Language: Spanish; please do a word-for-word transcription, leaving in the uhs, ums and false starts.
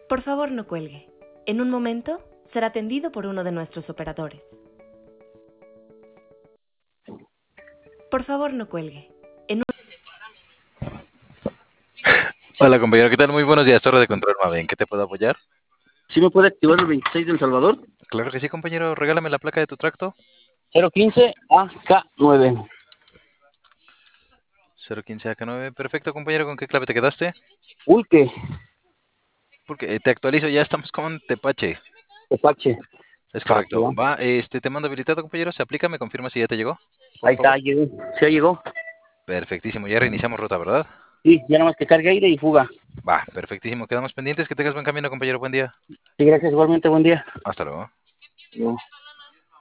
Por favor, no cuelgue. En un momento será atendido por uno de nuestros operadores. Por favor, no cuelgue. En un... Hola compañero, ¿qué tal? Muy buenos días, Torre de Control Mave. ¿En qué te puedo apoyar? ¿Sí me puede activar el veintiséis del Salvador? Claro que sí, compañero. Regálame la placa de tu tracto. cero quince A K nueve. cero quince A K nueve. Perfecto, compañero. ¿Con qué clave te quedaste? Ulque, Porque eh, te actualizo, ya estamos con Tepache. Tepache. Es Va, que correcto. va. Va, este, te mando habilitado, compañero. Se aplica, me confirma si ya te llegó. Por Ahí favor. está, llegó. ¿Sí ya llegó? Perfectísimo. Ya reiniciamos ruta, ¿verdad? Sí, ya nada más que cargue aire y fuga. Va, perfectísimo. Quedamos pendientes. Que tengas buen camino, compañero. Buen día. Sí, gracias, igualmente, buen día. Hasta luego. No.